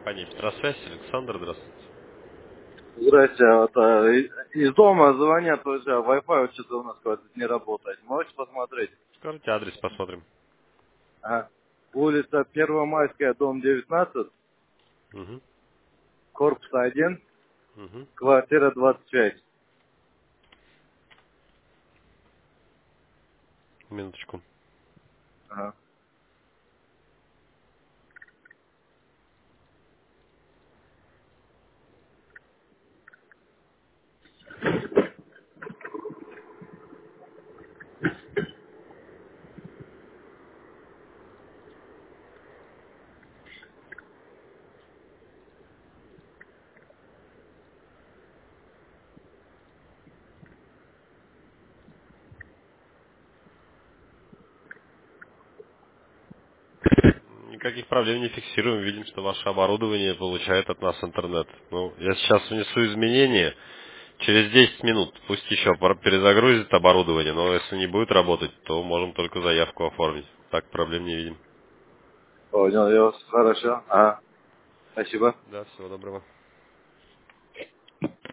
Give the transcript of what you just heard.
Компания Петросвязь, Александр, здравствуйте. Здрасте, вот, из дома звонят, то есть Wi-Fi вот что-то у нас какой-то не работает. Можете посмотреть? Скажите адрес, посмотрим. Ага. Улица Первомайская, дом 19, Угу. корпус 1, Угу. квартира 25. Минуточку. Ага. Никаких проблем не фиксируем. Видим, что ваше оборудование получает от нас интернет. Ну, я сейчас внесу изменения. Через 10 минут пусть еще перезагрузит оборудование, но если не будет работать, то можем только заявку оформить. Так проблем не видим. Понял, я вас. Хорошо. Ага. Спасибо. Да, всего доброго.